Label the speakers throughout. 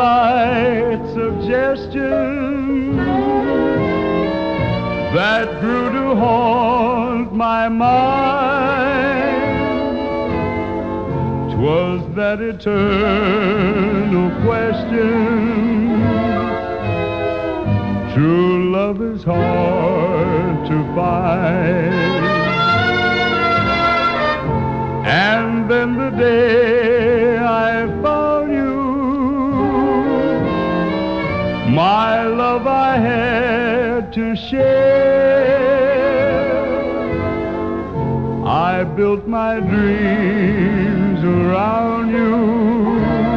Speaker 1: light suggestion that grew to haunt my mind. 'Twas that eternal question, true love is hard to find. And then the day I found you, my love I had to share. I built my dreams around you.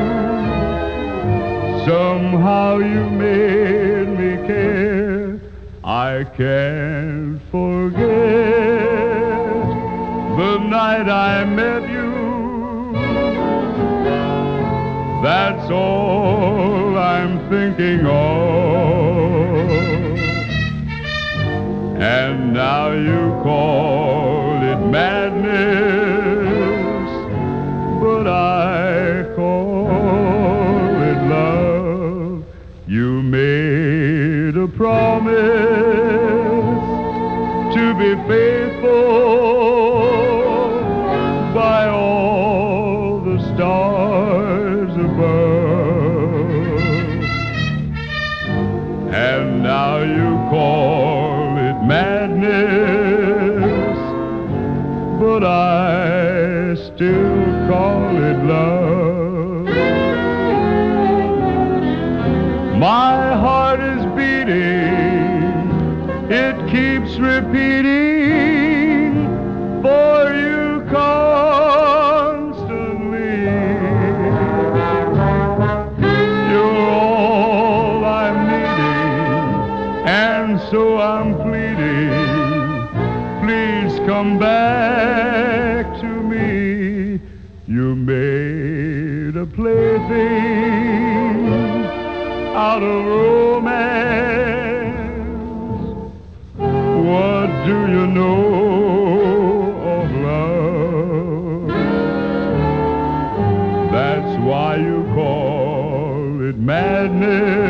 Speaker 1: Somehow you made me care. I can't forget the night I met you. That's all I'm thinking of. And now you call it madness, but I call it love. You made a promise to be faithful by all the stars above. And now you call it madness, but I still call it love. My heart is beating, it keeps repeating for you constantly. You're all I'm needing, and so I'm pleading, please come back to me. You made a plaything out of romance. What do you know of love? That's why you call it madness.